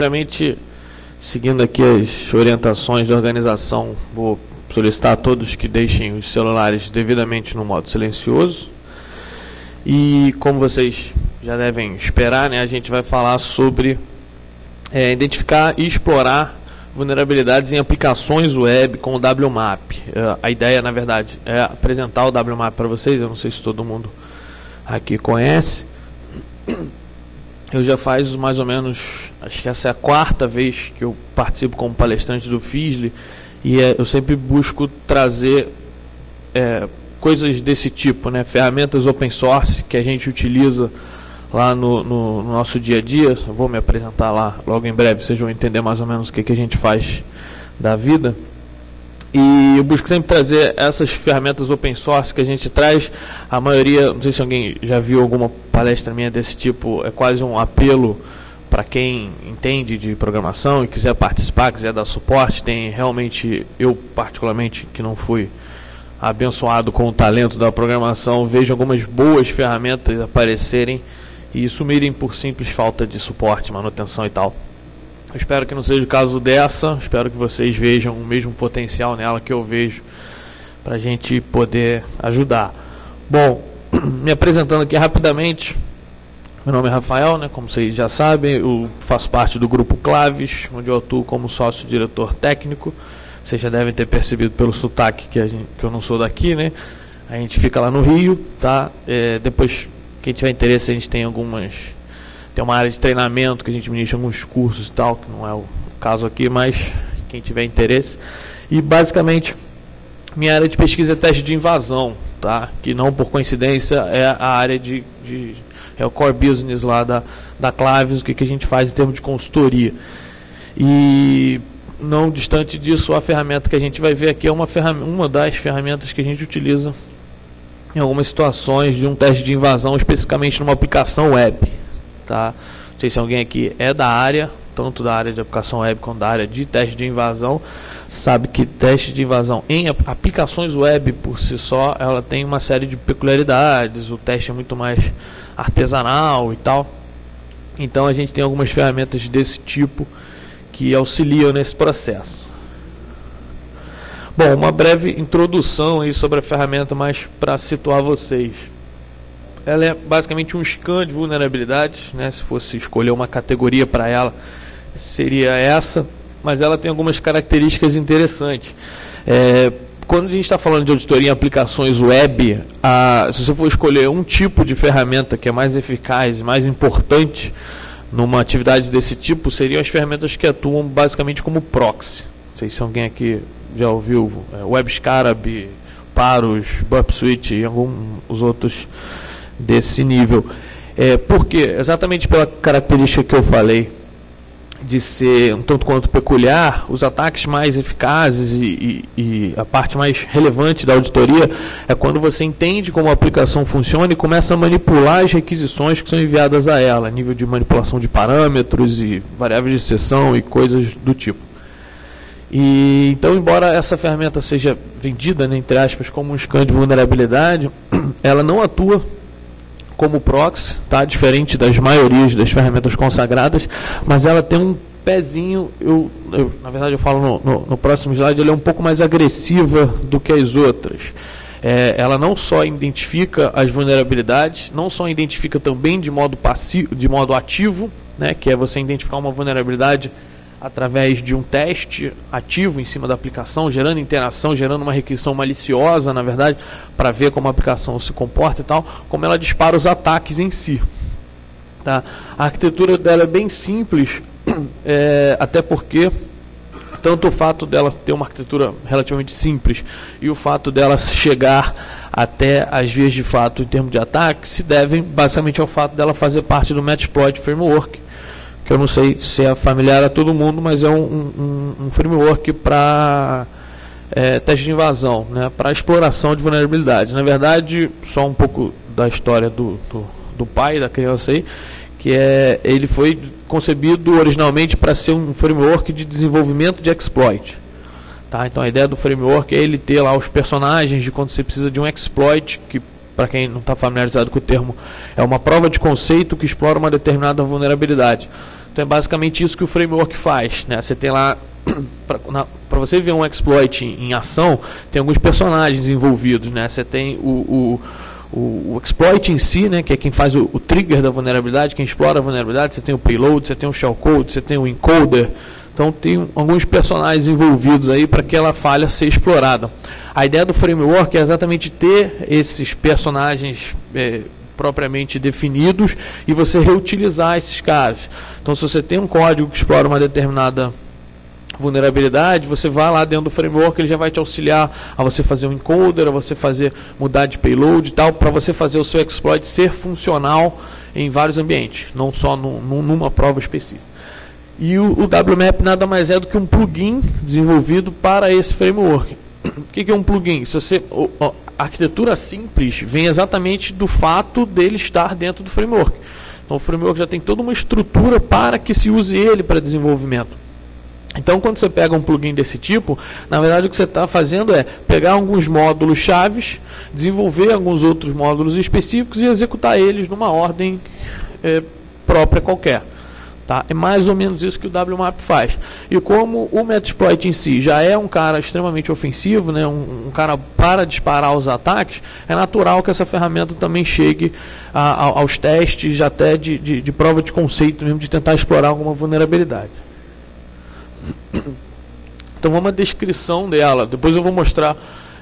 Primeiramente, seguindo aqui as orientações da organização, vou solicitar a todos que deixem os celulares devidamente no modo silencioso. E como vocês já devem esperar, né, a gente vai falar sobre identificar e explorar vulnerabilidades em aplicações web com o WMAP. A ideia, na verdade, é apresentar o WMAP para vocês. Eu não sei se todo mundo aqui conhece. Eu já faz mais ou menos, acho que essa é a 4ª vez que eu participo como palestrante do FISLE, e eu sempre busco trazer coisas desse tipo, né? Ferramentas open source que a gente utiliza lá no nosso dia a dia. Eu vou me apresentar lá logo em breve, vocês vão entender mais ou menos o que a gente faz da vida. E eu busco sempre trazer essas ferramentas open source que a gente traz. A maioria, não sei se alguém já viu alguma palestra minha desse tipo, é quase um apelo para quem entende de programação e quiser participar, quiser dar suporte. Tem realmente, eu particularmente, que não fui abençoado com o talento da programação, vejo algumas boas ferramentas aparecerem e sumirem por simples falta de suporte, manutenção e tal. Eu espero que não seja o caso dessa, espero que vocês vejam o mesmo potencial nela que eu vejo, para a gente poder ajudar. Bom, me apresentando aqui rapidamente, meu nome é Rafael, né, como vocês já sabem, eu faço parte do grupo Claves, onde eu atuo como sócio-diretor técnico. Vocês já devem ter percebido pelo sotaque que eu não sou daqui, né? A gente fica lá no Rio, tá? Depois, quem tiver interesse, a gente tem uma área de treinamento que a gente ministra alguns cursos e tal, que não é o caso aqui, mas quem tiver interesse. E basicamente, minha área de pesquisa é teste de invasão, tá? Que não por coincidência é a área é o core business lá da Claves, o que a gente faz em termos de consultoria. E não distante disso, a ferramenta que a gente vai ver aqui é uma das ferramentas que a gente utiliza em algumas situações de um teste de invasão, especificamente numa aplicação web. Tá? Não sei se alguém aqui é da área, tanto da área de aplicação web quanto da área de teste de invasão, sabe que teste de invasão em aplicações web por si só, ela tem uma série de peculiaridades, o teste é muito mais artesanal e tal. Então a gente tem algumas ferramentas desse tipo que auxiliam nesse processo. Bom, uma breve introdução aí sobre a ferramenta, mas para situar vocês. Ela é basicamente um scan de vulnerabilidades, né? Se fosse escolher uma categoria para ela, seria essa, mas ela tem algumas características interessantes. Quando a gente está falando de auditoria em aplicações web, se você for escolher um tipo de ferramenta que é mais eficaz e mais importante numa atividade desse tipo, seriam as ferramentas que atuam basicamente como proxy. Não sei se alguém aqui já ouviu WebScarab, Paros, Burp Suite e alguns outros desse nível. Por quê? Exatamente pela característica que eu falei de ser um tanto quanto peculiar, os ataques mais eficazes e a parte mais relevante da auditoria é quando você entende como a aplicação funciona e começa a manipular as requisições que são enviadas a ela, nível de manipulação de parâmetros e variáveis de exceção e coisas do tipo. E então, embora essa ferramenta seja vendida, né, entre aspas, como um scan de vulnerabilidade, ela não atua como proxy, tá? Diferente das maiorias das ferramentas consagradas, mas ela tem um pezinho, na verdade eu falo no próximo slide, ela é um pouco mais agressiva do que as outras. Ela não só identifica as vulnerabilidades, não só identifica também de modo passivo, de modo ativo, né, que é você identificar uma vulnerabilidade através de um teste ativo em cima da aplicação, gerando interação, gerando uma requisição maliciosa, na verdade, para ver como a aplicação se comporta e tal, como ela dispara os ataques em si. Tá? A arquitetura dela é bem simples, até porque tanto o fato dela ter uma arquitetura relativamente simples e o fato dela chegar até as vias de fato em termos de ataque se devem basicamente ao fato dela fazer parte do Metasploit Framework, que eu não sei se é familiar a todo mundo, mas é um framework para teste de invasão, né, para exploração de vulnerabilidade. Na verdade, só um pouco da história do pai da criança aí, que ele foi concebido originalmente para ser um framework de desenvolvimento de exploit. Tá? Então a ideia do framework é ele ter lá os personagens de quando você precisa de um exploit, que para quem não está familiarizado com o termo, é uma prova de conceito que explora uma determinada vulnerabilidade. Então é basicamente isso que o framework faz, né? Você tem lá, para você ver um exploit em ação, tem alguns personagens envolvidos, né? Você tem o exploit em si, né, que é quem faz o trigger da vulnerabilidade, quem explora a vulnerabilidade. Você tem o payload, você tem o shellcode, você tem o encoder. Então tem alguns personagens envolvidos aí para aquela falha ser explorada. A ideia do framework é exatamente ter esses personagens propriamente definidos e você reutilizar esses caras. Então, se você tem um código que explora uma determinada vulnerabilidade, você vai lá dentro do framework, ele já vai te auxiliar a você fazer um encoder, a você mudar de payload e tal, para você fazer o seu exploit ser funcional em vários ambientes, não só numa prova específica. E o WMAP nada mais é do que um plugin desenvolvido para esse framework. O que é um plugin? A arquitetura simples vem exatamente do fato dele estar dentro do framework. Então o framework já tem toda uma estrutura para que se use ele para desenvolvimento. Então quando você pega um plugin desse tipo, na verdade o que você está fazendo é pegar alguns módulos chaves, desenvolver alguns outros módulos específicos e executar eles numa ordem própria qualquer. Tá? É mais ou menos isso que o WMAP faz. E como o Metasploit em si já é um cara extremamente ofensivo, né, um cara para disparar os ataques, é natural que essa ferramenta também chegue aos testes até de prova de conceito mesmo, de tentar explorar alguma vulnerabilidade. Então vamos à descrição dela. Depois eu vou mostrar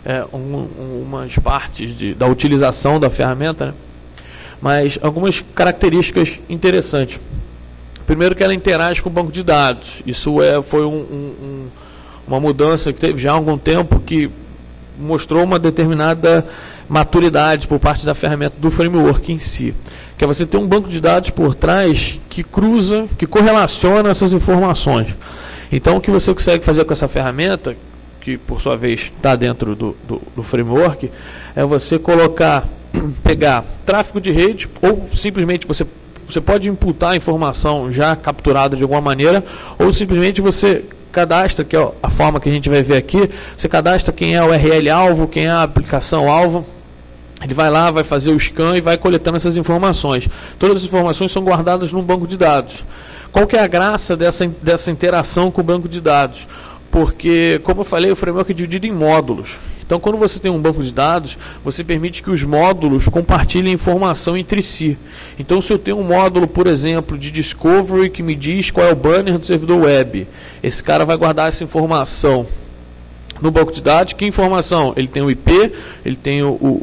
umas partes da utilização da ferramenta, né? Mas algumas características interessantes. Primeiro que ela interage com o banco de dados. Isso foi uma mudança que teve já há algum tempo, que mostrou uma determinada maturidade por parte da ferramenta do framework em si. Que é você ter um banco de dados por trás que cruza, que correlaciona essas informações. Então o que você consegue fazer com essa ferramenta, que por sua vez está dentro do framework, é você pegar tráfego de rede, ou simplesmente você pode imputar a informação já capturada de alguma maneira, ou simplesmente você cadastra, que é a forma que a gente vai ver aqui, você cadastra quem é o URL-alvo, quem é a aplicação-alvo, ele vai lá, vai fazer o scan e vai coletando essas informações. Todas as informações são guardadas num banco de dados. Qual que é a graça dessa interação com o banco de dados? Porque, como eu falei, o framework é dividido em módulos. Então, quando você tem um banco de dados, você permite que os módulos compartilhem informação entre si. Então, se eu tenho um módulo, por exemplo, de discovery que me diz qual é o banner do servidor web, esse cara vai guardar essa informação no banco de dados. Que informação? Ele tem o IP, ele tem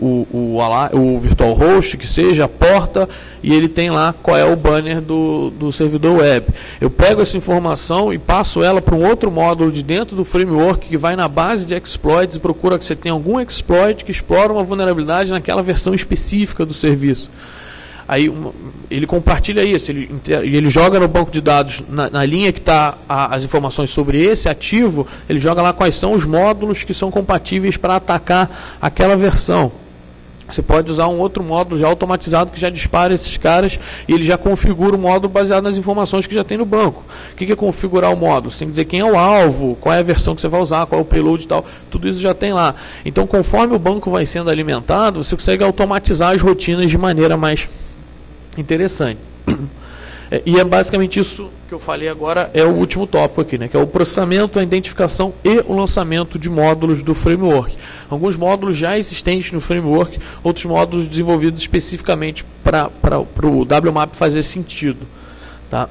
o virtual host, que seja, a porta, e ele tem lá qual é o banner do servidor web. Eu pego essa informação e passo ela para um outro módulo de dentro do framework que vai na base de exploits e procura que você tenha algum exploit que explora uma vulnerabilidade naquela versão específica do serviço. Aí ele compartilha isso, ele joga no banco de dados, na linha que está as informações sobre esse ativo, ele joga lá quais são os módulos que são compatíveis para atacar aquela versão. Você pode usar um outro módulo já automatizado que já dispara esses caras e ele já configura o módulo baseado nas informações que já tem no banco. O que é configurar o módulo? Você tem que dizer quem é o alvo, qual é a versão que você vai usar, qual é o payload e tal. Tudo isso já tem lá. Então, conforme o banco vai sendo alimentado, você consegue automatizar as rotinas de maneira mais interessante. E é basicamente isso que eu falei agora, é o último tópico aqui, né, que é o processamento, a identificação e o lançamento de módulos do framework. Alguns módulos já existentes no framework, outros módulos desenvolvidos especificamente para o WMAP fazer sentido. Tá?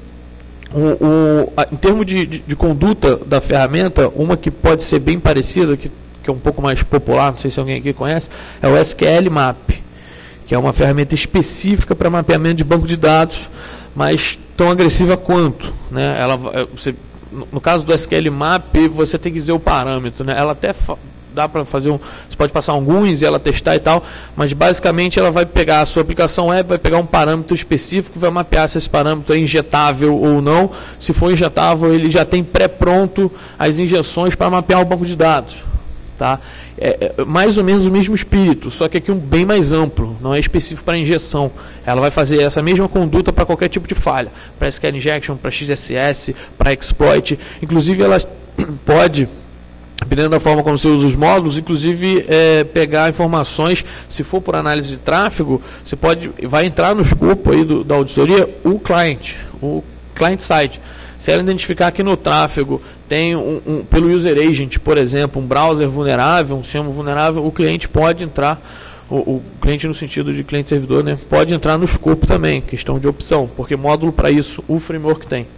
Em termos de conduta da ferramenta, uma que pode ser bem parecida, que é um pouco mais popular, não sei se alguém aqui conhece, é o SQL Map, que é uma ferramenta específica para mapeamento de banco de dados, mas tão agressiva quanto, né? No caso do SQL Map, você tem que dizer o parâmetro, né? Ela até dá para fazer você pode passar alguns e ela testar e tal, mas basicamente ela vai pegar a sua aplicação web, vai pegar um parâmetro específico, vai mapear se esse parâmetro é injetável ou não. Se for injetável, ele já tem pré-pronto as injeções para mapear o banco de dados. Tá? É mais ou menos o mesmo espírito, só que aqui bem mais amplo, não é específico para injeção. Ela vai fazer essa mesma conduta para qualquer tipo de falha, para SQL Injection, para XSS, para exploit. Inclusive ela pode, dependendo da forma como você usa os módulos, inclusive pegar informações, se for por análise de tráfego, vai entrar no escopo aí da auditoria o client, client-side. Se ela identificar que no tráfego tem pelo user agent, por exemplo, um browser vulnerável, um sistema vulnerável, o cliente pode entrar, o cliente no sentido de cliente-servidor, né, pode entrar no escopo também, questão de opção, porque módulo para isso o framework tem.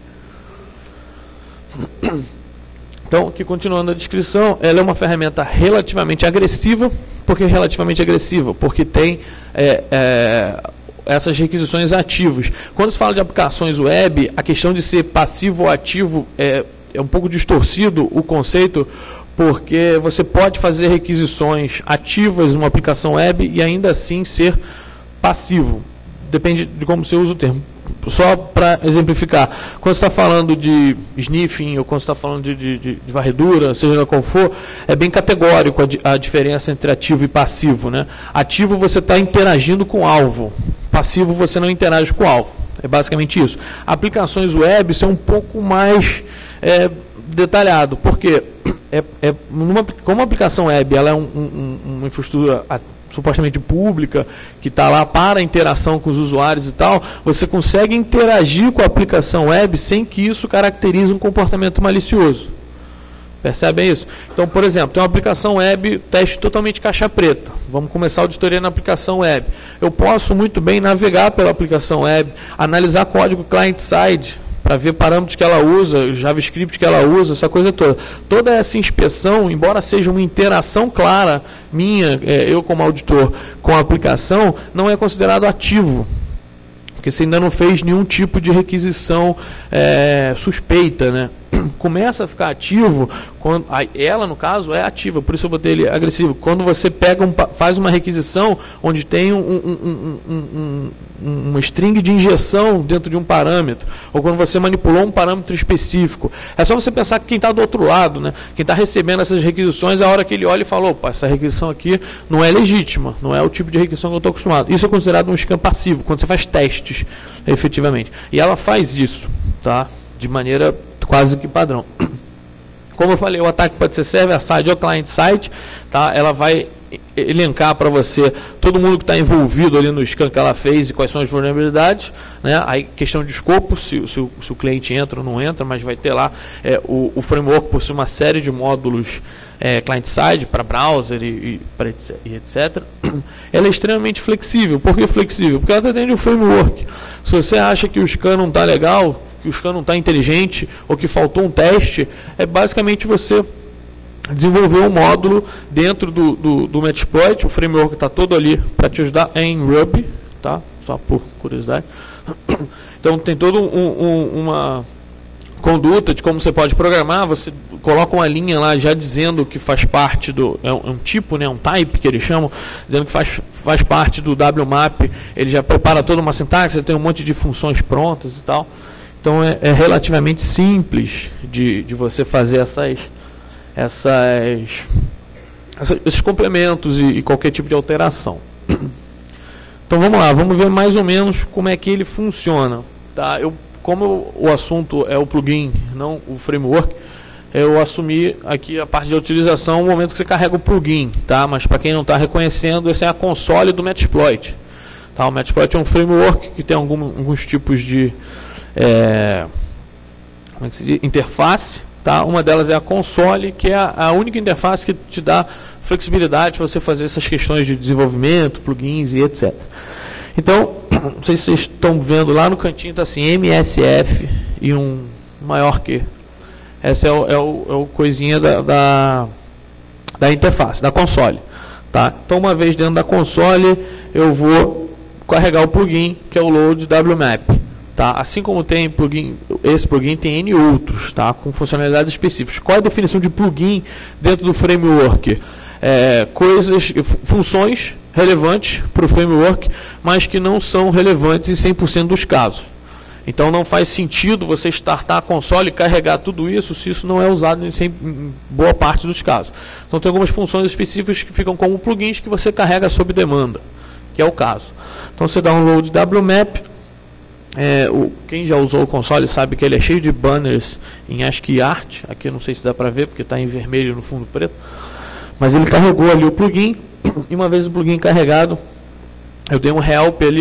Então, aqui continuando a descrição, ela é uma ferramenta relativamente agressiva. Por que relativamente agressiva? Porque tem essas requisições ativas. Quando se fala de aplicações web, a questão de ser passivo ou ativo é um pouco distorcido o conceito, porque você pode fazer requisições ativas numa aplicação web e ainda assim ser passivo. Depende de como você usa o termo. Só para exemplificar, quando você está falando de sniffing ou quando você está falando de varredura, seja qual for, é bem categórico a diferença entre ativo e passivo, né? Ativo você está interagindo com o alvo, passivo você não interage com o alvo. É basicamente isso. Aplicações web são um pouco mais detalhado, porque como a aplicação web ela é uma infraestrutura supostamente pública, que está lá para a interação com os usuários e tal, você consegue interagir com a aplicação web sem que isso caracterize um comportamento malicioso. Percebem isso? Então, por exemplo, tem uma aplicação web, teste totalmente caixa preta. Vamos começar a auditoria na aplicação web. Eu posso muito bem navegar pela aplicação web, analisar código client-side, para ver parâmetros que ela usa, JavaScript que ela usa, essa coisa toda. Toda essa inspeção, embora seja uma interação clara minha, eu como auditor, com a aplicação, não é considerado ativo, porque você ainda não fez nenhum tipo de requisição suspeita, né? Começa a ficar ativo, quando ela no caso é ativa, por isso eu botei ele agressivo. Quando você faz uma requisição onde tem uma string de injeção dentro de um parâmetro, ou quando você manipulou um parâmetro específico, é só você pensar que quem está do outro lado, né, quem está recebendo essas requisições, a hora que ele olha e fala, opa, essa requisição aqui não é legítima, não é o tipo de requisição que eu estou acostumado. Isso é considerado um scan passivo, quando você faz testes, efetivamente. E ela faz isso, tá? De maneira quase que padrão. Como eu falei, o ataque pode ser server-side ou client-side, tá? Ela vai elencar para você todo mundo que está envolvido ali no scan que ela fez e quais são as vulnerabilidades, né? Aí questão de escopo, se o cliente entra ou não entra, mas vai ter lá o framework possui uma série de módulos client-side para browser e etc. Ela é extremamente flexível. Por que flexível? Porque ela está dentro de um framework. Se você acha que o scan não está legal, que o scan não está inteligente ou que faltou um teste, é basicamente você desenvolver um módulo dentro do Metasploit. O framework está todo ali para te ajudar em Ruby, tá? Só por curiosidade. Então tem toda uma conduta de como você pode programar. Você coloca uma linha lá já dizendo que faz parte do... É um tipo, né, um type que eles chamam, dizendo que faz parte do WMAP. Ele já prepara toda uma sintaxe, tem um monte de funções prontas e tal. Então é relativamente simples de você fazer esses complementos e qualquer tipo de alteração. Então vamos lá, vamos ver mais ou menos como é que ele funciona. Tá? Como o assunto é o plugin, não o framework, eu assumi aqui a parte de utilização no momento que você carrega o plugin. Tá? Mas para quem não está reconhecendo, essa é a console do Metasploit. Tá? O Metasploit é um framework que tem alguns tipos de como é que se diz? Interface, tá? Uma delas é a console, que é a única interface que te dá flexibilidade para você fazer essas questões de desenvolvimento, plugins e etc. Então, não sei se vocês estão vendo lá no cantinho, está assim, MSF e um maior que. Essa é o coisinha da interface, da console. Tá? Então, uma vez dentro da console, eu vou carregar o plugin, que é o load WMAP. Tá? Assim como tem plugin, esse plugin tem N outros, tá? Com funcionalidades específicas. Qual é a definição de plugin dentro do framework? Funções relevantes para o framework, mas que não são relevantes em 100% dos casos. Então não faz sentido você startar a console e carregar tudo isso se isso não é usado em boa parte dos casos. Então tem algumas funções específicas que ficam como plugins que você carrega sob demanda, que é o caso. Então você dá um load WMAP. Quem já usou o console sabe que ele é cheio de banners em ASCII Art. Aqui eu não sei se dá para ver porque está em vermelho no fundo preto, mas ele carregou ali o plugin. E uma vez o plugin carregado, eu dei um help ali.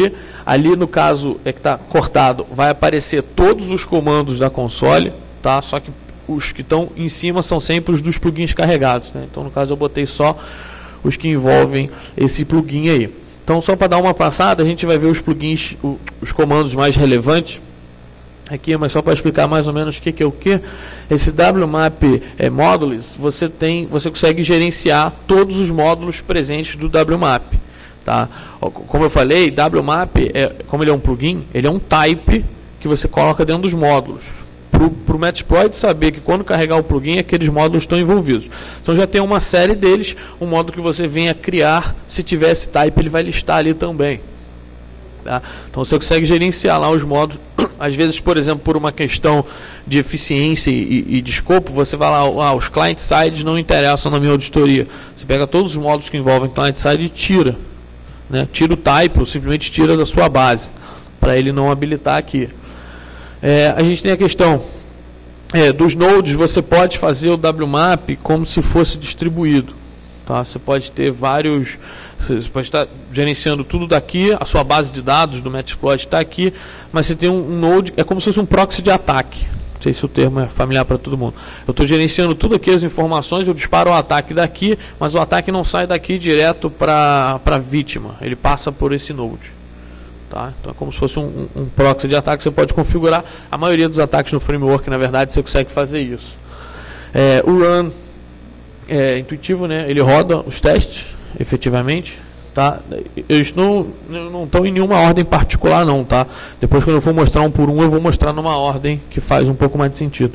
Ali no caso é que está cortado, vai aparecer todos os comandos da console, tá? Só que os que estão em cima são sempre os dos plugins carregados, né? Então no caso eu botei só os que envolvem esse plugin aí. Então só para dar uma passada, a gente vai ver os plugins, os comandos mais relevantes aqui, mas só para explicar mais ou menos o que é o que. Esse WMAP Modules, você consegue gerenciar todos os módulos presentes do WMAP, tá? Como eu falei, WMAP, como ele é um plugin, ele é um type que você coloca dentro dos módulos. Para o Metasploit saber que quando carregar o plugin, aqueles módulos estão envolvidos. Então já tem uma série deles, um módulo que você venha criar, se tiver esse type, ele vai listar ali também. Tá? Então você consegue gerenciar lá os módulos. Às vezes, por exemplo, por uma questão de eficiência e de escopo, você vai lá, os client-sides não interessam na minha auditoria. Você pega todos os módulos que envolvem client-side e tira. Né? Tira o type, ou simplesmente tira da sua base, para ele não habilitar aqui. A gente tem a questão dos nodes. Você pode fazer o WMAP como se fosse distribuído, tá? Você pode ter vários, você pode estar gerenciando tudo daqui, a sua base de dados do Metasploit está aqui, mas você tem um node, é como se fosse um proxy de ataque. Não sei se o termo é familiar para todo mundo. Eu estou gerenciando tudo aqui, as informações, eu disparo o ataque daqui, mas o ataque não sai daqui direto para a vítima, ele passa por esse node. Tá? Então é como se fosse um proxy de ataque. Você pode configurar. A maioria dos ataques no framework, na verdade, você consegue fazer isso. O run é intuitivo, né? Ele roda os testes efetivamente, tá? Eles não estão em nenhuma ordem particular não, tá? Depois, quando eu for mostrar um por um, eu vou mostrar numa ordem que faz um pouco mais de sentido.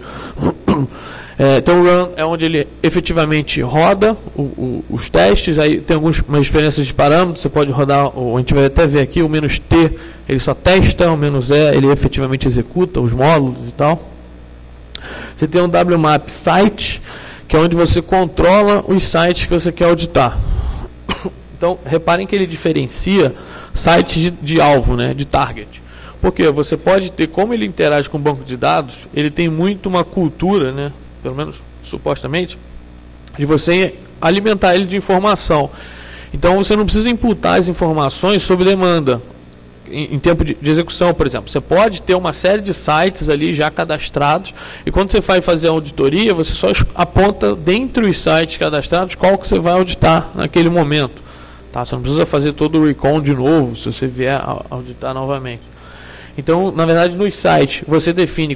Então o run é onde ele efetivamente roda os testes. Aí tem algumas diferenças de parâmetros. Você pode rodar, a gente vai até ver aqui, o "-t", ele só testa, o "-e", ele efetivamente executa os módulos e tal. Você tem um WMAP site, que é onde você controla os sites que você quer auditar. Então reparem que ele diferencia sites de alvo, né, de target. Porque você pode ter, como ele interage com o banco de dados, ele tem muito uma cultura, né, pelo menos supostamente, de você alimentar ele de informação. Então você não precisa imputar as informações sob demanda, em tempo de execução, por exemplo. Você pode ter uma série de sites ali já cadastrados, e quando você vai fazer a auditoria, você só aponta dentre os sites cadastrados qual que você vai auditar naquele momento. Tá? Você não precisa fazer todo o recon de novo, se você vier a auditar novamente. Então, na verdade, nos sites, você define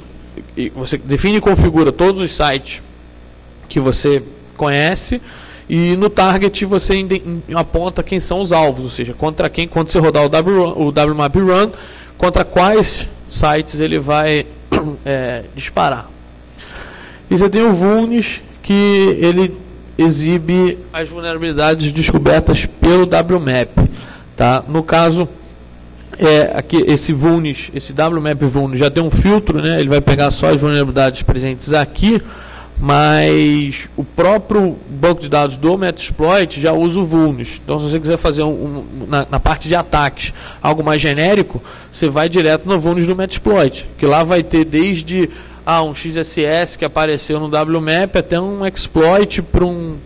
e configura todos os sites que você conhece, e no target você aponta quem são os alvos, ou seja, contra quem, quando você rodar o WMAP Run, contra quais sites ele vai disparar. E você tem o Vulns, que ele exibe as vulnerabilidades descobertas pelo WMAP. Tá? No caso, aqui esse Vulns, esse WMAP Vulns já tem um filtro, né? Ele vai pegar só as vulnerabilidades presentes aqui, mas o próprio banco de dados do Metasploit já usa o Vulns. Então, se você quiser fazer na parte de ataques algo mais genérico, você vai direto no Vulns do Metasploit, que lá vai ter desde um XSS que apareceu no WMAP até um exploit para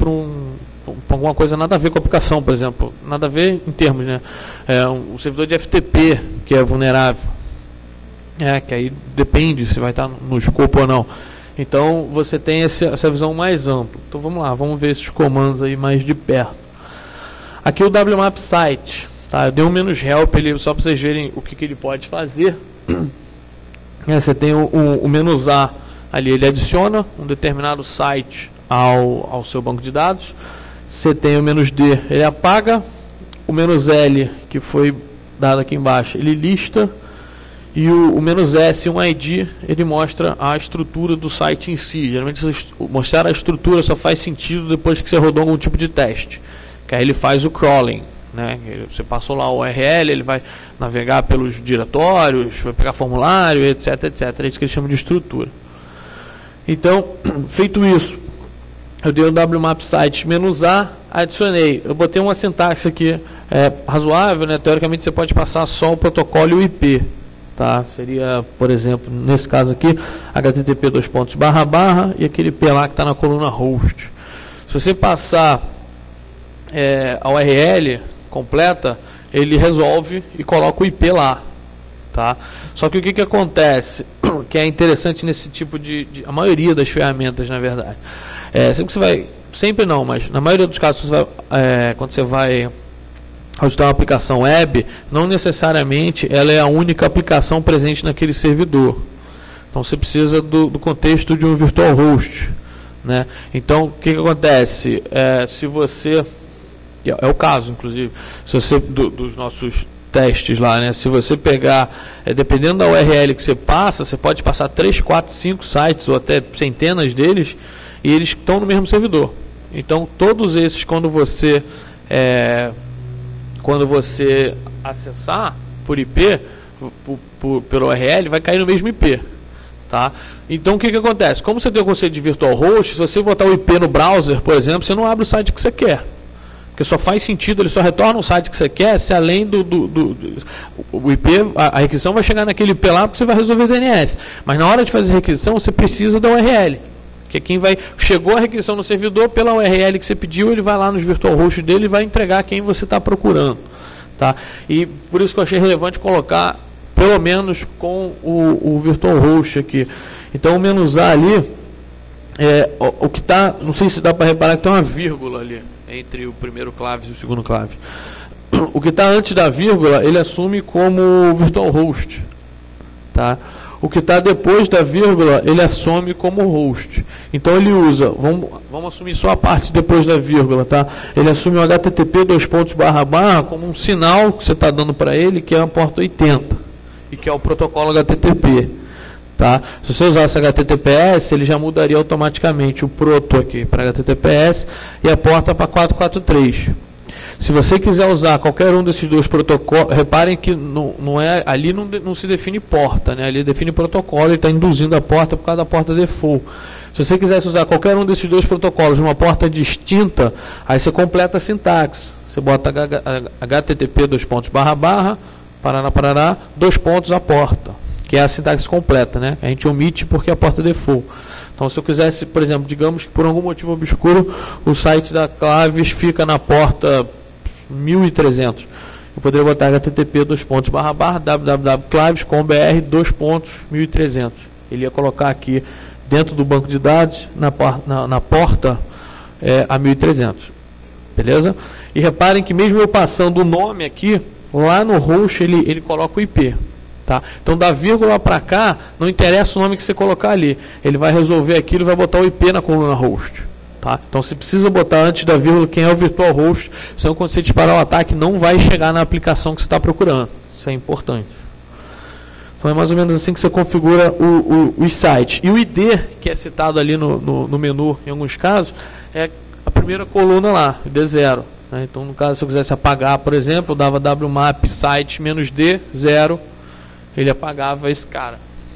alguma coisa nada a ver com a aplicação, por exemplo, nada a ver em termos, né? Um servidor de FTP que é vulnerável, que aí depende se vai estar no escopo ou não. Então você tem essa visão mais ampla. Então vamos lá, vamos ver esses comandos aí mais de perto. Aqui o WMAP site, tá? Eu dei um "-help" ele, só para vocês verem o que ele pode fazer. Você tem o "-a" ali, ele adiciona um determinado site ao seu banco de dados. Você tem o "-d", ele apaga. O "-l", que foi dado aqui embaixo, ele lista. E o "-s", um ID, ele mostra a estrutura do site em si. Geralmente mostrar a estrutura só faz sentido depois que você rodou algum tipo de teste, que aí ele faz o crawling, né? Você passou lá o URL, ele vai navegar pelos diretórios, vai pegar formulário, etc, etc. É isso que eles chamam de estrutura. Então, feito isso, eu dei o WMAP site "-a", adicionei. Eu botei uma sintaxe aqui razoável, né? Teoricamente você pode passar só o protocolo e o IP. Tá? Seria, por exemplo, nesse caso aqui, http // e aquele IP lá que está na coluna host. Se você passar a URL completa, ele resolve e coloca o IP lá, tá? Só que o que acontece, que é interessante nesse tipo a maioria das ferramentas, na verdade, sempre que você vai, sempre não, mas na maioria dos casos, quando você vai ajustar uma aplicação web, não necessariamente ela é a única aplicação presente naquele servidor. Então você precisa do contexto de um virtual host, né? Então o que acontece? Se você, é o caso inclusive, se você dos nossos testes lá, né? Se você pegar, dependendo da URL que você passa, você pode passar 3, 4, 5 sites ou até centenas deles, e eles estão no mesmo servidor. Então todos esses, quando você acessar por IP, pelo URL, vai cair no mesmo IP. Tá? Então o que acontece? Como você tem o conceito de virtual host, se você botar o IP no browser, por exemplo, você não abre o site que você quer. Porque só faz sentido, ele só retorna o site que você quer se além o IP, a requisição vai chegar naquele IP lá porque você vai resolver DNS. Mas na hora de fazer a requisição, você precisa da URL. Que chegou a requisição no servidor, pela URL que você pediu, ele vai lá nos virtual host dele e vai entregar quem você está procurando. Tá? E por isso que eu achei relevante colocar pelo menos com o virtual host aqui. Então o menos A ali, o que está, não sei se dá para reparar que tem uma vírgula ali, entre o primeiro clave e o segundo clave. O que está antes da vírgula, ele assume como virtual host. Tá? O que está depois da vírgula, ele assume como host. Então ele usa, vamos assumir só a parte depois da vírgula, tá? Ele assume o HTTP // como um sinal que você está dando para ele, que é a porta 80. E que é o protocolo HTTP, tá? Se você usasse HTTPS, ele já mudaria automaticamente o proto aqui para HTTPS e a porta para 443. Se você quiser usar qualquer um desses dois protocolos, reparem que ali não se define porta, né? Ali define protocolo, ele está induzindo a porta por causa da porta default. Se você quisesse usar qualquer um desses dois protocolos numa porta distinta, aí você completa a sintaxe. Você bota HTTP // Parará, 2 pontos a porta, que é a sintaxe completa, né? A gente omite porque é a porta default. Então, se eu quisesse, por exemplo, digamos que por algum motivo obscuro o site da Claves fica na porta 1300, eu poderia botar http www.claves.com.br 1300. Ele ia colocar aqui dentro do banco de dados na porta a 1300, beleza? E reparem que mesmo eu passando o nome aqui, lá no host ele coloca o IP. Tá? Então da vírgula para cá, não interessa o nome que você colocar ali. Ele vai resolver aquilo e vai botar o IP na coluna host. Tá? Então você precisa botar antes da vírgula quem é o virtual host, senão quando você disparar o ataque não vai chegar na aplicação que você está procurando. Isso é importante. Então é mais ou menos assim que você configura os sites. E o ID, que é citado ali no menu em alguns casos, é a primeira coluna lá, ID 0. Então, no caso, se eu quisesse apagar, por exemplo, eu dava wmap site -d 0, ele apagava esse cara.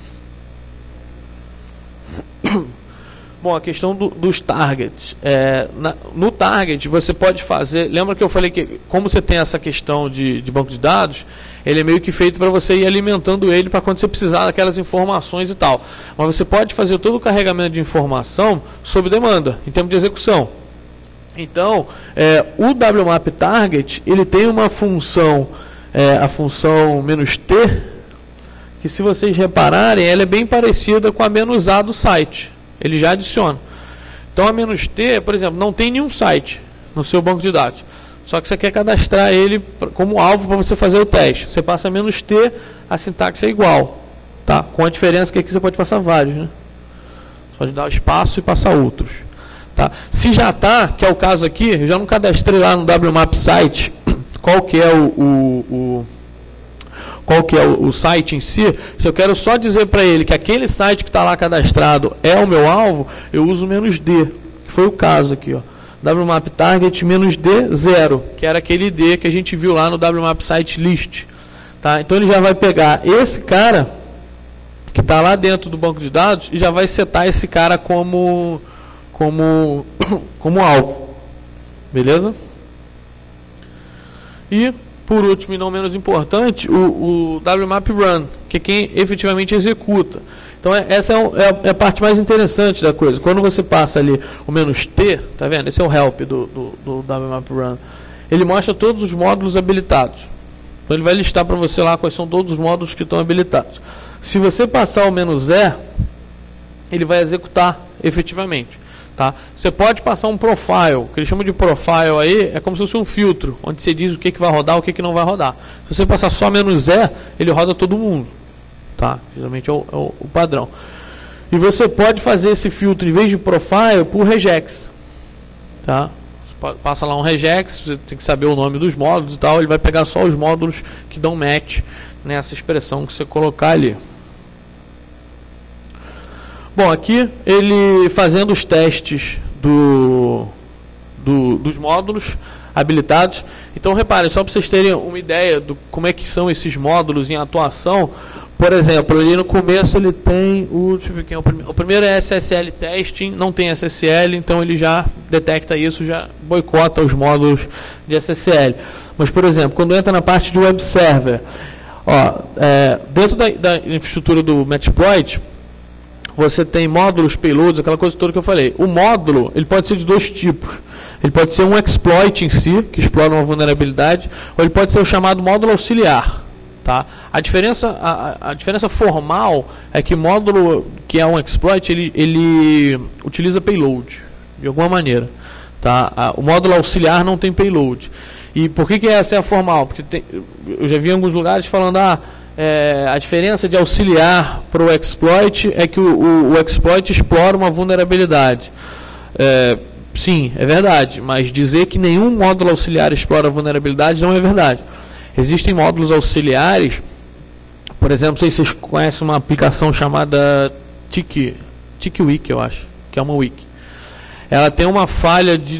Bom, a questão dos targets. No target, você pode fazer... Lembra que eu falei que, como você tem essa questão de banco de dados, ele é meio que feito para você ir alimentando ele para quando você precisar daquelas informações e tal. Mas você pode fazer todo o carregamento de informação sob demanda, em termos de execução. Então, o wmap target, ele tem uma função, a função "-t", que se vocês repararem, ela é bem parecida com a "-a" do site. Ele já adiciona. Então, a "-t", por exemplo, não tem nenhum site no seu banco de dados. Só que você quer cadastrar ele como alvo para você fazer o teste. Você passa "-t", a sintaxe é igual. Tá? Com a diferença que aqui você pode passar vários. Né? Você pode dar espaço e passar outros. Tá? Se já está, que é o caso aqui, eu já não cadastrei lá no wmap site qual que é o site em si. Se eu quero só dizer para ele que aquele site que está lá cadastrado é o meu alvo, eu uso "-d", que foi o caso aqui, ó. Wmap target "-d 0, que era aquele ID que a gente viu lá no wmap site list. Tá? Então ele já vai pegar esse cara que está lá dentro do banco de dados e já vai setar esse cara como alvo. Beleza? E, por último e não menos importante, o wmap run, que é quem efetivamente executa. Então, essa é a parte mais interessante da coisa. Quando você passa ali o "-t", tá vendo? Esse é o help do wmap run. Ele mostra todos os módulos habilitados. Então ele vai listar para você lá quais são todos os módulos que estão habilitados. Se você passar o "-E", ele vai executar efetivamente. Tá? Você pode passar um profile, o que eles chamam de profile aí, é como se fosse um filtro, onde você diz o que vai rodar, o que não vai rodar. Se você passar só "-E", ele roda todo mundo. Tá? Geralmente é o padrão. E você pode fazer esse filtro, em vez de profile, por regex. Tá? Você passa lá um regex, você tem que saber o nome dos módulos e tal, ele vai pegar só os módulos que dão match nessa expressão que você colocar ali. Bom, aqui ele fazendo os testes dos módulos habilitados. Então reparem, só para vocês terem uma ideia do como é que são esses módulos em atuação. Por exemplo, ali no começo ele tem deixa eu ver quem é o primeiro é SSL Testing, não tem SSL, então ele já detecta isso, já boicota os módulos de SSL. Mas, por exemplo, quando entra na parte de Web Server, dentro da infraestrutura do Metasploit, você tem módulos, payloads, aquela coisa toda que eu falei. O módulo, ele pode ser de dois tipos. Ele pode ser um exploit em si, que explora uma vulnerabilidade, ou ele pode ser o chamado módulo auxiliar. Tá? A diferença formal é que módulo que é um exploit, ele utiliza payload, de alguma maneira. Tá? O módulo auxiliar não tem payload. E por que essa é a formal? Porque eu já vi em alguns lugares falando, a diferença de auxiliar para o exploit é que o exploit explora uma vulnerabilidade. Sim, é verdade, mas dizer que nenhum módulo auxiliar explora vulnerabilidade não é verdade. Existem módulos auxiliares, por exemplo, não sei se vocês conhecem uma aplicação chamada TickWiki, eu acho, que é uma wiki. Ela tem uma falha de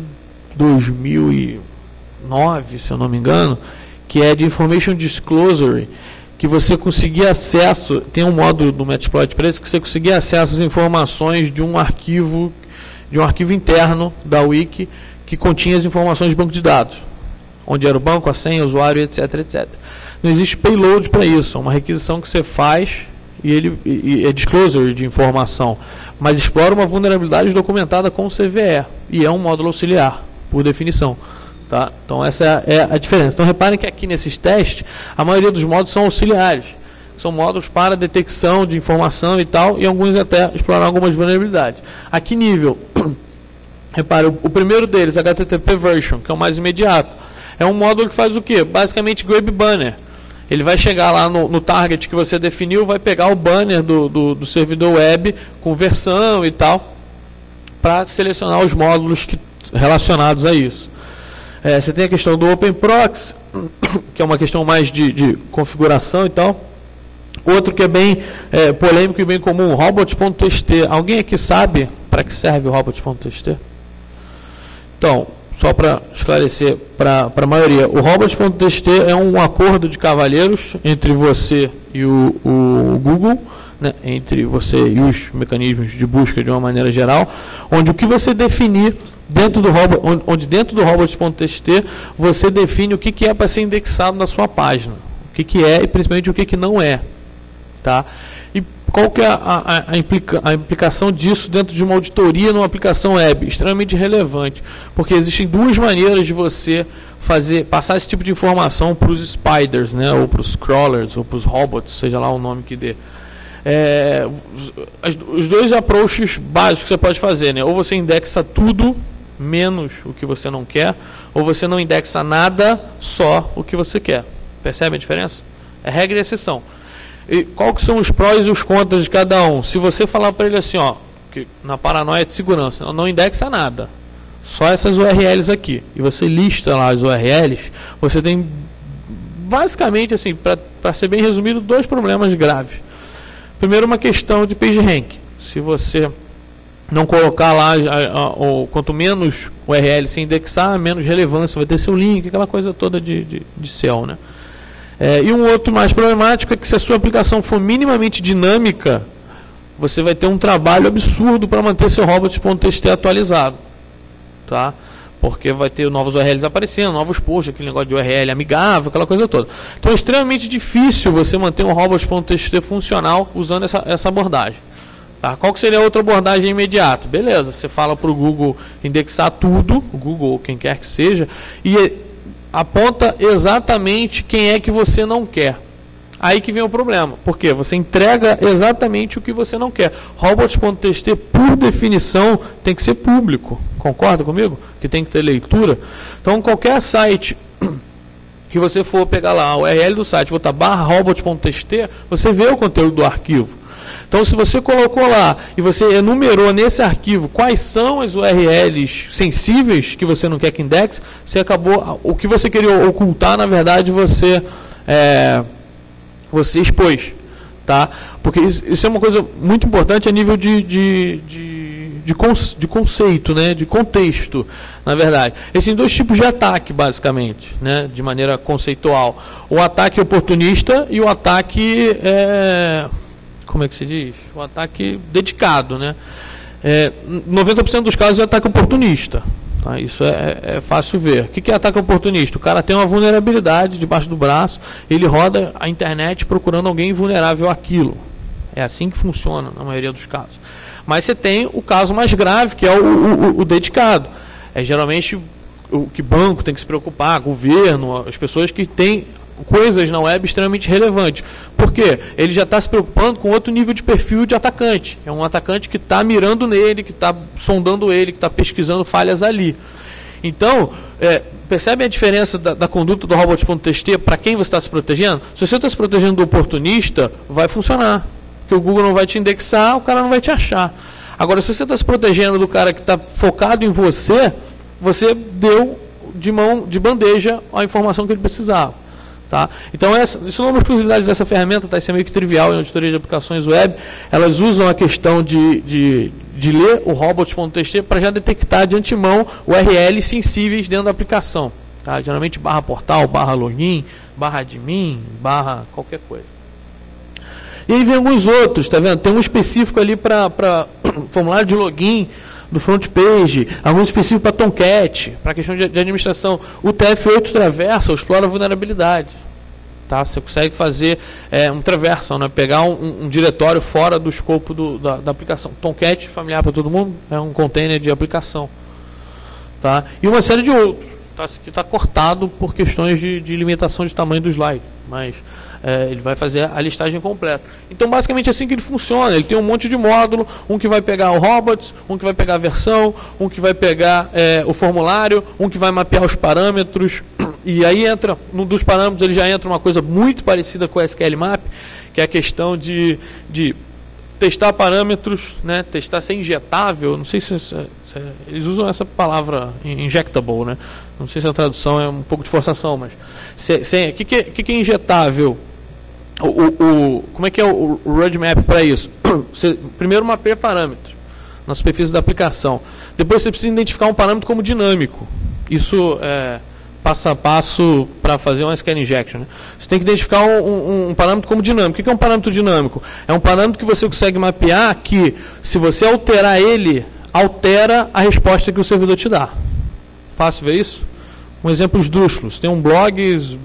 2009, se eu não me engano, que é de Information Disclosure, que você conseguir acesso, tem um módulo do Metasploit para isso, que você conseguir acesso às informações de um arquivo interno da wiki que continha as informações de banco de dados, onde era o banco, a senha, o usuário, etc, etc. Não existe payload para isso, é uma requisição que você faz e é disclosure de informação, mas explora uma vulnerabilidade documentada com CVE, e é um módulo auxiliar, por definição. Tá? Então essa é a diferença. Então reparem que aqui nesses testes, a maioria dos módulos são auxiliares. São módulos para detecção de informação e tal, e alguns até explorar algumas vulnerabilidades. A que nível? Repare, o primeiro deles, HTTP Version, que é o mais imediato, é um módulo que faz o quê? Basicamente grab banner. Ele vai chegar lá no target que você definiu, vai pegar o banner do servidor web com versão e tal, para selecionar os módulos relacionados a isso. Você tem a questão do OpenProxy, que é uma questão mais de configuração e tal. Outro que é bem polêmico e bem comum, robots.txt. Alguém aqui sabe para que serve o robots.txt? Então, só para esclarecer para a maioria, o robots.txt é um acordo de cavalheiros entre você e o Google, né, entre você e os mecanismos de busca de uma maneira geral, onde o que você definir dentro do robots.txt, você define o que é para ser indexado na sua página, o que é e principalmente o que não é. Tá? E qual que é a implicação disso dentro de uma auditoria numa aplicação web? Extremamente relevante, porque existem duas maneiras de você passar esse tipo de informação para os spiders, né, ou para os crawlers, ou para os robots, seja lá o nome que dê. Os dois approaches básicos que você pode fazer, né? Ou você indexa tudo menos o que você não quer, ou você não indexa nada, só o que você quer. Percebe a diferença? É regra e exceção. E qual que são os prós e os contras de cada um? Se você falar para ele assim, que na paranoia de segurança, não indexa nada, só essas URLs aqui, e você lista lá as URLs, você tem basicamente, assim, para ser bem resumido, dois problemas graves. Primeiro, uma questão de PageRank. Se você não colocar lá, quanto menos URL se indexar, menos relevância vai ter seu link, aquela coisa toda de SEO, né? E um outro mais problemático é que se a sua aplicação for minimamente dinâmica, você vai ter um trabalho absurdo para manter seu robots.txt atualizado. Tá? Porque vai ter novos URLs aparecendo, novos posts, aquele negócio de URL amigável, aquela coisa toda. Então é extremamente difícil você manter um robots.txt funcional usando essa abordagem. Tá? Qual que seria a outra abordagem imediata? Beleza, você fala para o Google indexar tudo, o Google ou quem quer que seja, e aponta exatamente quem é que você não quer. Aí que vem o problema. Por quê? Você entrega exatamente o que você não quer. Robots.txt, por definição, tem que ser público. Concorda comigo? Que tem que ter leitura. Então, qualquer site que você for pegar lá a URL do site, botar /robots.txt, você vê o conteúdo do arquivo. Então, se você colocou lá e você enumerou nesse arquivo quais são as URLs sensíveis que você não quer que indexe, você acabou, o que você queria ocultar, na verdade, você expôs, tá? Porque isso é uma coisa muito importante a nível de conceito, né? De contexto, na verdade. Existem dois tipos de ataque, basicamente, né? De maneira conceitual. O ataque oportunista e o ataque, como é que se diz? O ataque dedicado, né? 90% dos casos é ataque oportunista. Tá? Isso é fácil ver. O que é ataque oportunista? O cara tem uma vulnerabilidade debaixo do braço, ele roda a internet procurando alguém vulnerável àquilo. É assim que funciona na maioria dos casos. Mas você tem o caso mais grave, que é o dedicado. É geralmente o que banco tem que se preocupar, governo, as pessoas que têm coisas na web extremamente relevantes. Por quê? Ele já está se preocupando com outro nível de perfil de atacante. É um atacante que está mirando nele, que está sondando ele, que está pesquisando falhas ali. Então, percebe a diferença da conduta do robots.txt para quem você está se protegendo? Se você está se protegendo do oportunista, vai funcionar. Porque o Google não vai te indexar, o cara não vai te achar. Agora, se você está se protegendo do cara que está focado em você, você deu de bandeja a informação que ele precisava. Tá? Então, isso não é uma exclusividade dessa ferramenta, tá? Isso é meio que trivial em auditoria de aplicações web. Elas usam a questão de ler o robots.txt para já detectar de antemão URLs sensíveis dentro da aplicação. Tá? Geralmente /portal, /login, /admin, qualquer coisa. E aí vem alguns outros, tá vendo? Tem um específico ali para formulário de login do front page, alguns específicos para Tomcat, para questão de administração. O TF8 Traversal explora a vulnerabilidade. Tá? Você consegue fazer um traversal, né? Pegar um diretório fora do escopo da aplicação. Tomcat, familiar para todo mundo, é um container de aplicação. Tá? E uma série de outros. Tá? Isso aqui está cortado por questões de limitação de tamanho do slide, mas ele vai fazer a listagem completa. Então, basicamente, é assim que ele funciona. Ele tem um monte de módulo, um que vai pegar o robots, um que vai pegar a versão, um que vai pegar o formulário, um que vai mapear os parâmetros. E aí entra, num dos parâmetros, ele já entra uma coisa muito parecida com o SQL Map, que é a questão de testar parâmetros, né? Testar ser injetável. Não sei se eles usam essa palavra injectable, né? Não sei se a tradução é um pouco de forçação, mas o que é injetável? Como é que é o roadmap para isso? Você primeiro mapeia parâmetros na superfície da aplicação. Depois você precisa identificar um parâmetro como dinâmico. Isso é passo a passo para fazer uma SQL injection. Né? Você tem que identificar um parâmetro como dinâmico. O que é um parâmetro dinâmico? É um parâmetro que você consegue mapear que, se você alterar ele, altera a resposta que o servidor te dá. Fácil ver isso? Um exemplo esdrúxulo. Você tem um blog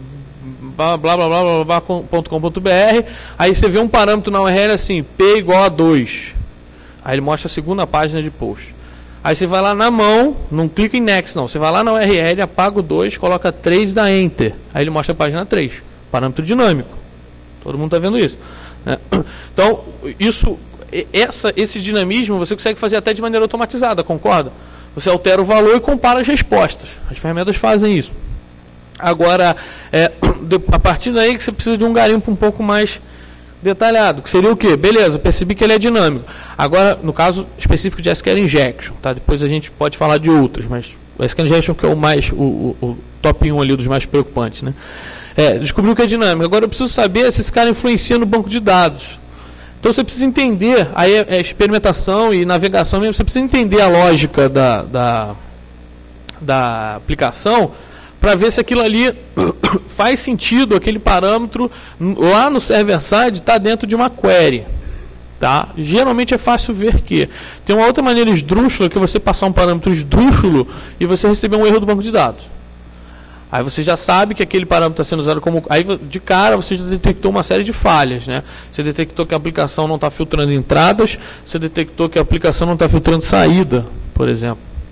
blá.com.br, aí você vê um parâmetro na URL assim, p igual a 2. Aí ele mostra a segunda página de post. Aí você vai lá na mão, não clica em next não, você vai lá na URL, apaga o 2, coloca 3 e dá enter. Aí ele mostra a página 3. Parâmetro dinâmico. Todo mundo está vendo isso. Né? Então, esse dinamismo você consegue fazer até de maneira automatizada, concorda? Você altera o valor e compara as respostas. As ferramentas fazem isso. Agora, a partir daí que você precisa de um garimpo um pouco mais detalhado, que seria o quê? Beleza, percebi que ele é dinâmico. Agora, no caso específico de SQL Injection, tá? Depois a gente pode falar de outros, mas o SQL Injection que é o top 1 ali dos mais preocupantes, né? Descobriu que é dinâmico. Agora eu preciso saber se esse cara influencia no banco de dados. Então você precisa entender, aí é experimentação e navegação mesmo, você precisa entender a lógica da aplicação para ver se aquilo ali faz sentido, aquele parâmetro lá no server-side está dentro de uma query. Tá? Geralmente é fácil ver que tem uma outra maneira esdrúxula, que é você passar um parâmetro esdrúxulo e você receber um erro do banco de dados. Aí você já sabe que aquele parâmetro está sendo usado como... Aí de cara você já detectou uma série de falhas. Né? Você detectou que a aplicação não está filtrando entradas, você detectou que a aplicação não está filtrando saída, por exemplo.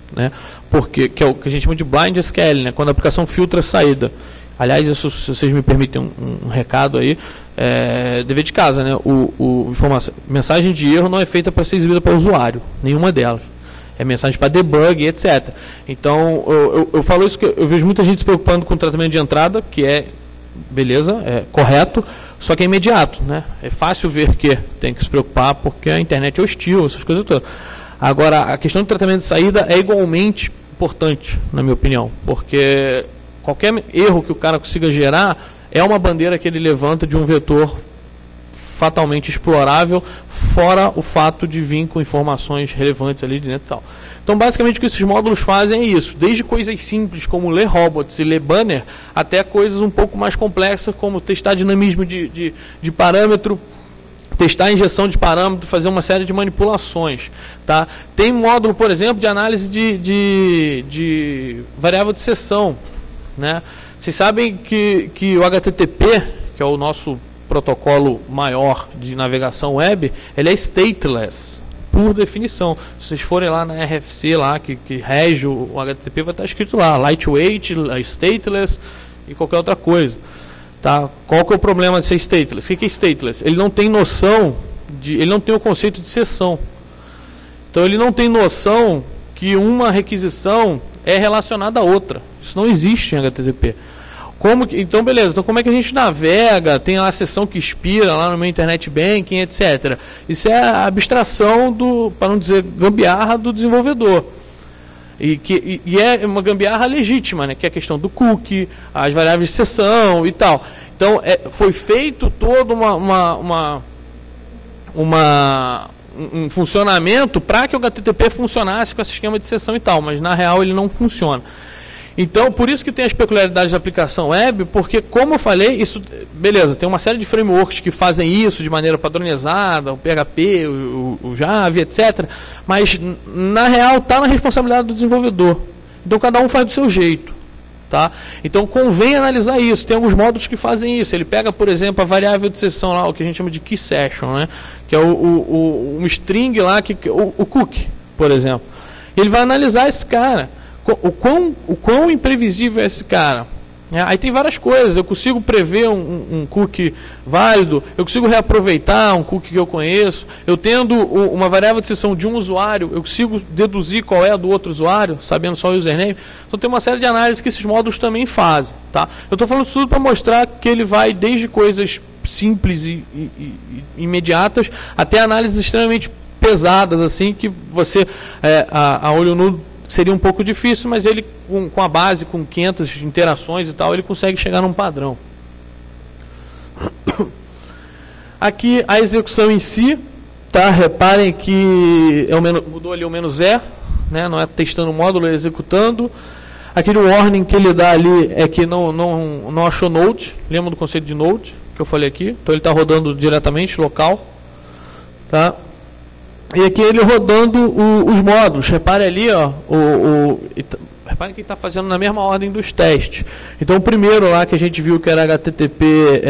né? Porque, que é o que a gente chama de blind SQL, né? Quando a aplicação filtra a saída. Aliás, isso, se vocês me permitem um recado aí, dever de casa, né? Mensagem de erro não é feita para ser exibida para o usuário, nenhuma delas. É mensagem para debug, etc. Então, eu falo isso porque eu vejo muita gente se preocupando com o tratamento de entrada, que é, beleza, é correto, só que é imediato, né? É fácil ver que tem que se preocupar porque a internet é hostil, essas coisas todas. Agora, a questão do tratamento de saída é igualmente importante, na minha opinião, porque qualquer erro que o cara consiga gerar é uma bandeira que ele levanta de um vetor fatalmente explorável, fora o fato de vir com informações relevantes ali de dentro e tal. Então, basicamente, o que esses módulos fazem é isso, desde coisas simples como ler robots e ler banner, até coisas um pouco mais complexas como testar dinamismo de parâmetro, testar a injeção de parâmetro, fazer uma série de manipulações. Tá? Tem módulo, por exemplo, de análise de variável de seção. Né? Vocês sabem que o HTTP, que é o nosso protocolo maior de navegação web, ele é stateless, por definição. Se vocês forem lá na RFC, lá, que rege o HTTP, vai estar escrito lá, lightweight, stateless e qualquer outra coisa. Tá? Qual que é o problema de ser stateless? O que é stateless? Ele não tem noção, ele não tem o conceito de seção. Então ele não tem noção que uma requisição é relacionada a outra. Isso não existe em HTTP. Então, beleza. Então, como é que a gente navega? Tem a seção que expira lá no meu internet banking, etc. Isso é a abstração para não dizer gambiarra, do desenvolvedor. E é uma gambiarra legítima, né? Que é a questão do cookie, as variáveis de seção e tal. Então, foi feito todo um funcionamento para que o HTTP funcionasse com esse esquema de seção e tal, mas na real ele não funciona. Então, por isso que tem as peculiaridades da aplicação web, porque, como eu falei, isso, beleza, tem uma série de frameworks que fazem isso de maneira padronizada, o PHP, o Java, etc. Mas, na real, está na responsabilidade do desenvolvedor. Então, cada um faz do seu jeito. Tá? Então, convém analisar isso. Tem alguns módulos que fazem isso. Ele pega, por exemplo, a variável de seção lá, o que a gente chama de key session, né? Que é um string lá, o cookie, por exemplo. Ele vai analisar esse cara. O quão imprevisível é esse cara? Aí tem várias coisas. Eu consigo prever um cookie válido, eu consigo reaproveitar um cookie que eu conheço. Eu tendo uma variável de seção de um usuário, eu consigo deduzir qual é a do outro usuário, sabendo só o username. Então tem uma série de análises que esses módulos também fazem. Tá? Eu estou falando tudo para mostrar que ele vai desde coisas simples e imediatas até análises extremamente pesadas, assim, que você, a olho nu, seria um pouco difícil, mas ele, com a base, com 500 interações e tal, ele consegue chegar num padrão. Aqui, a execução em si, tá? Reparem que mudou ali o menos "é", né? Não é testando o módulo, é executando. Aquele warning que ele dá ali é que não achou node. Lembra do conceito de node que eu falei aqui? Então ele está rodando diretamente, local. Tá? E aqui ele rodando os módulos. Repare ali, ó, repare que ele está fazendo na mesma ordem dos testes. Então o primeiro lá que a gente viu que era HTTP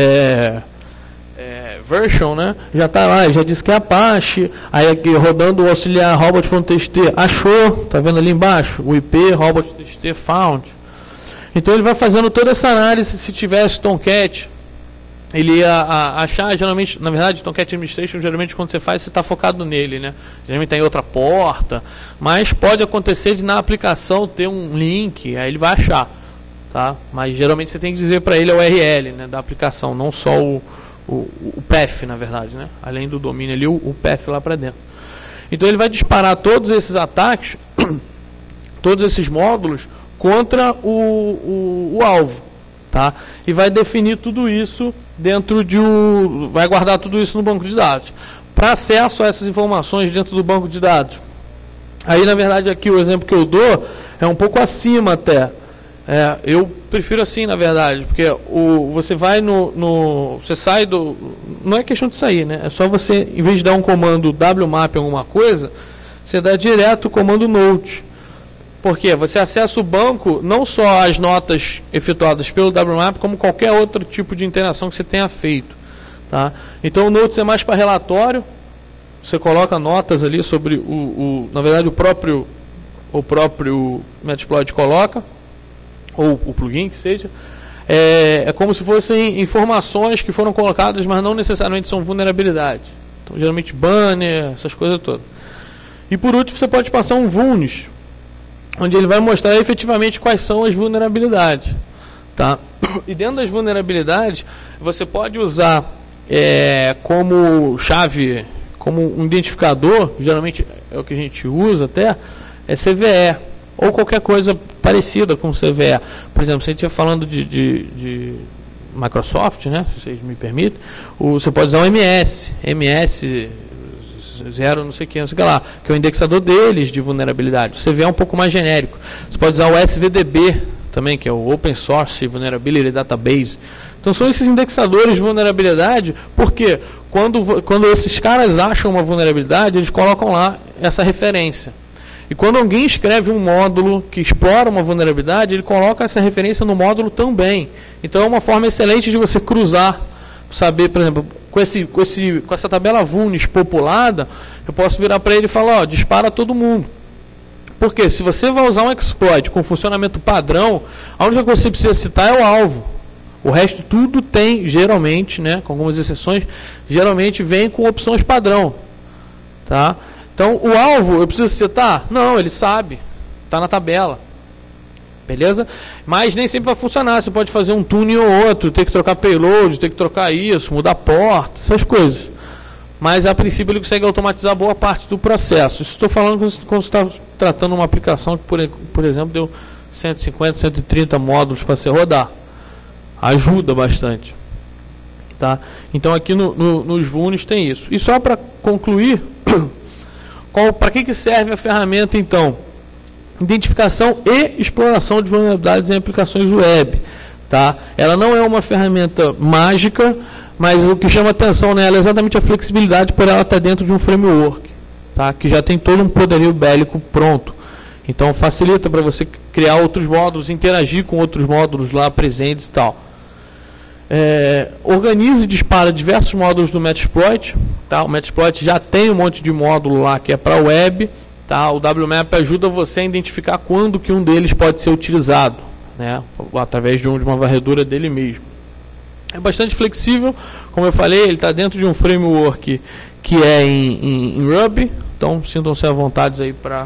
version, né? Já está lá, já disse que é Apache. Aí aqui rodando o auxiliar robot.txt, achou, tá vendo ali embaixo? O IP robot.txt found. Então ele vai fazendo toda essa análise. Se tivesse Tomcat, ele ia achar, geralmente, na verdade, Tomcat Administration, geralmente quando você faz, você está focado nele, né? Geralmente está em outra porta, mas pode acontecer de na aplicação ter um link, aí ele vai achar, tá? Mas geralmente você tem que dizer para ele a URL, né, da aplicação, não só o path, na verdade, né? Além do domínio ali, o path lá para dentro. Então ele vai disparar todos esses ataques, todos esses módulos contra o alvo, tá? E vai definir tudo isso dentro vai guardar tudo isso no banco de dados. Para acesso a essas informações dentro do banco de dados, aí na verdade aqui o exemplo que eu dou é um pouco acima até. Eu prefiro assim, na verdade, porque você vai você sai do... Não é questão de sair, né? É só você, em vez de dar um comando wmap alguma coisa, você dá direto o comando note. Porque você acessa o banco, não só as notas efetuadas pelo WMAP, como qualquer outro tipo de interação que você tenha feito. Tá? Então o Notes é mais para relatório, você coloca notas ali sobre, na verdade, o próprio o próprio Metasploit coloca, ou o plugin que seja, é como se fossem informações que foram colocadas, mas não necessariamente são vulnerabilidades. Então, geralmente banner, essas coisas todas. E por último, você pode passar um vulns, onde ele vai mostrar efetivamente quais são as vulnerabilidades. Tá? E dentro das vulnerabilidades, você pode usar como chave, como um identificador, geralmente é o que a gente usa até, é CVE, ou qualquer coisa parecida com CVE. Por exemplo, se a gente estiver falando de Microsoft, né, se vocês me permitem, você pode usar o MS 0 não sei o que, lá, que é o indexador deles de vulnerabilidade. O CVE é um pouco mais genérico. Você pode usar o SVDB também, que é o Open Source Vulnerability Database. Então são esses indexadores de vulnerabilidade, porque quando esses caras acham uma vulnerabilidade, eles colocam lá essa referência. E quando alguém escreve um módulo que explora uma vulnerabilidade, ele coloca essa referência no módulo também. Então é uma forma excelente de você cruzar, saber, por exemplo, com essa tabela vulnes populada, eu posso virar para ele e falar, dispara todo mundo. Porque se você vai usar um exploit com funcionamento padrão, a única coisa que você precisa citar é o alvo. O resto tudo tem, geralmente, né, com algumas exceções, geralmente vem com opções padrão. Tá? Então, o alvo, eu preciso citar? Não, ele sabe. Está na tabela. Beleza? Mas nem sempre vai funcionar. Você pode fazer um tuning ou outro, ter que trocar payload, ter que trocar isso, mudar porta, essas coisas. Mas, a princípio, ele consegue automatizar boa parte do processo. Isso estou falando quando você está tratando uma aplicação que, por exemplo, deu 150, 130 módulos para você rodar. Ajuda bastante. Tá? Então, aqui nos vulns tem isso. E só para concluir, para que serve a ferramenta, então? Identificação e exploração de vulnerabilidades em aplicações web. Tá? Ela não é uma ferramenta mágica, mas o que chama atenção nela é exatamente a flexibilidade por ela estar dentro de um framework, tá? Que já tem todo um poderio bélico pronto. Então facilita para você criar outros módulos, interagir com outros módulos lá presentes e tal. Organize e dispara diversos módulos do Metasploit. Tá? O Metasploit já tem um monte de módulo lá que é para web. Tá? O WMAP ajuda você a identificar quando que um deles pode ser utilizado, né? Através de uma varredura dele mesmo. É bastante flexível, como eu falei, ele está dentro de um framework que é em Ruby. Então sintam-se à vontade aí para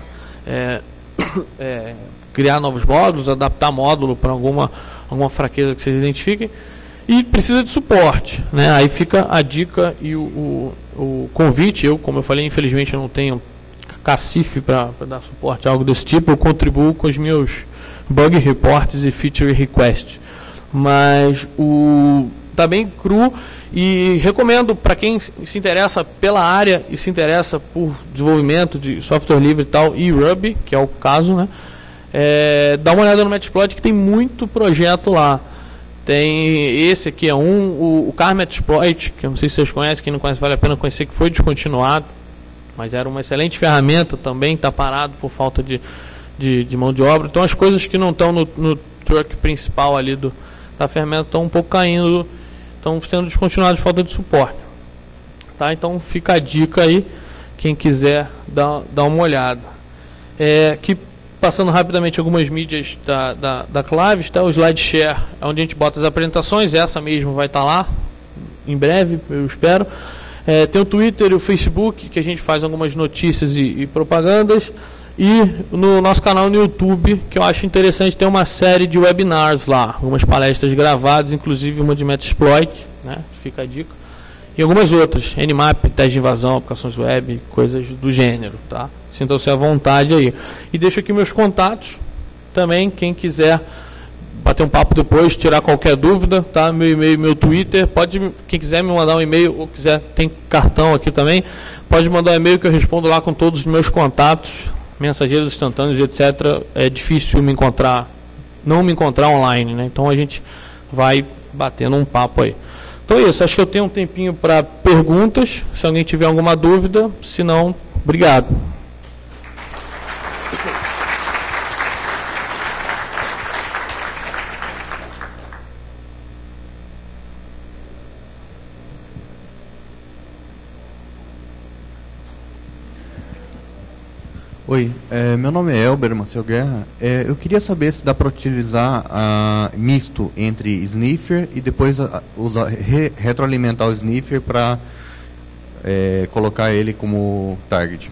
criar novos módulos, adaptar módulo para alguma fraqueza que vocês identifiquem. E precisa de suporte, né? Aí fica a dica e o convite. Como eu falei, infelizmente eu não tenho cacife para dar suporte a algo desse tipo. Eu contribuo com os meus bug reports e feature requests. Mas tá bem cru e recomendo para quem se interessa pela área e se interessa por desenvolvimento de software livre e tal, e Ruby, que é o caso, né? Dá uma olhada no Metasploit, que tem muito projeto lá. Tem esse aqui é o Car Metasploit, que eu não sei se vocês conhecem, quem não conhece vale a pena conhecer, que foi descontinuado, mas era uma excelente ferramenta, também está parado por falta de mão de obra. Então as coisas que não estão no truck principal ali da ferramenta estão um pouco caindo, estão sendo descontinuadas por falta de suporte. Tá? Então fica a dica aí, quem quiser dar uma olhada. Que passando rapidamente algumas mídias da Claves, tá? O SlideShare é onde a gente bota as apresentações, essa mesmo vai estar lá, em breve, eu espero. Tem o Twitter e o Facebook, que a gente faz algumas notícias e propagandas. E no nosso canal no YouTube, que eu acho interessante, tem uma série de webinars lá, algumas palestras gravadas, inclusive uma de Metasploit, né? Fica a dica. E algumas outras, Nmap, teste de invasão, aplicações web, coisas do gênero, tá? Sintam-se à vontade aí. E deixo aqui meus contatos também, quem quiser bater um papo depois, tirar qualquer dúvida, tá? Meu e-mail, meu Twitter, quem quiser me mandar um e-mail, ou quiser, tem cartão aqui também, pode mandar um e-mail que eu respondo lá com todos os meus contatos, mensageiros instantâneos, etc. É difícil não me encontrar online, né? Então a gente vai batendo um papo aí. Então é isso, acho que eu tenho um tempinho para perguntas, se alguém tiver alguma dúvida, se não, obrigado. Oi, meu nome é Elber Maciel Guerra. Eu queria saber se dá para utilizar misto entre sniffer e depois retroalimentar o sniffer para colocar ele como target.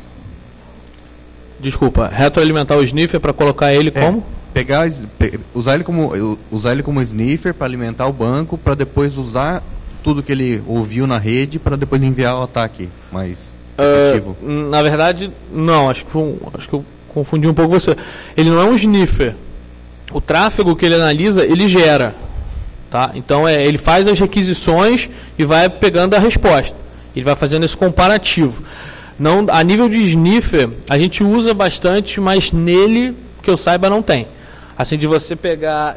Desculpa, retroalimentar o sniffer para colocar ele como? Usar ele como sniffer para alimentar o banco, para depois usar tudo que ele ouviu na rede para depois enviar o ataque mais efetivo. Na verdade, não, acho que eu confundi um pouco você. Ele não é um sniffer. O tráfego que ele analisa, ele gera. Tá? Então ele faz as requisições e vai pegando a resposta. Ele vai fazendo esse comparativo. Não, a nível de sniffer, a gente usa bastante, mas nele, que eu saiba, não tem. Assim, de você pegar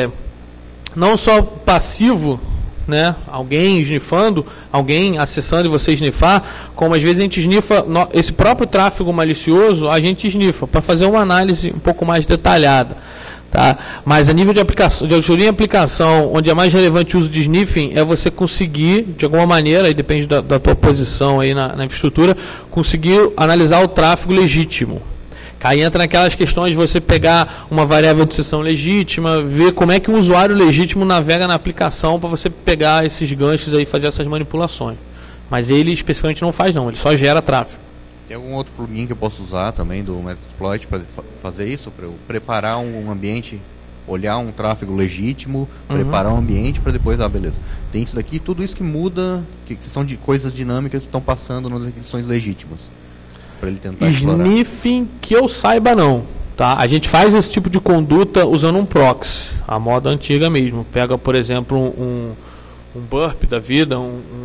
não só passivo, né, alguém snifando, alguém acessando e você snifar, como às vezes a gente snifa esse próprio tráfego malicioso, a gente snifa para fazer uma análise um pouco mais detalhada. Tá? Mas a nível de aplicação, de auditoria em aplicação, onde é mais relevante o uso de sniffing, é você conseguir, de alguma maneira, aí depende da tua posição aí na infraestrutura, conseguir analisar o tráfego legítimo. Aí entra naquelas questões de você pegar uma variável de sessão legítima, ver como é que um usuário legítimo navega na aplicação para você pegar esses ganchos aí e fazer essas manipulações. Mas ele especificamente não faz não, ele só gera tráfego. Tem algum outro plugin que eu posso usar também do Metasploit para fazer isso? Para eu preparar um ambiente, olhar um tráfego legítimo, preparar um ambiente para depois, beleza. Tem isso daqui, tudo isso que muda, que são de coisas dinâmicas que estão passando nas requisições legítimas. Para ele tentar explorar. Sniffing que eu saiba não. Tá? A gente faz esse tipo de conduta usando um proxy, a moda antiga mesmo. Pega, por exemplo, um burp da vida,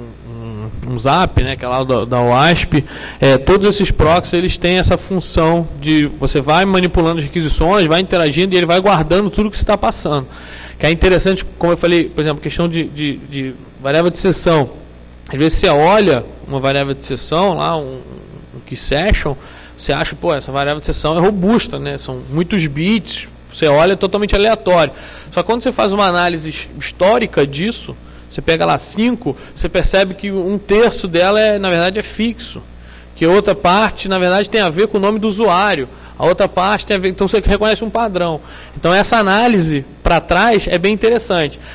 um zap, né, que é lá da OASP, todos esses proxies eles têm essa função de você vai manipulando as requisições, vai interagindo e ele vai guardando tudo que você está passando. Que é interessante, como eu falei, por exemplo, questão de variável de sessão. Às vezes você olha uma variável de sessão, lá um key session, você acha, essa variável de sessão é robusta, né? São muitos bits, você olha, é totalmente aleatório. Só que quando você faz uma análise histórica disso, você pega lá 5, você percebe que 1/3 dela, na verdade, é fixo. Que a outra parte, na verdade, tem a ver com o nome do usuário. A outra parte tem a ver... Então, você reconhece um padrão. Então, essa análise para trás é bem interessante.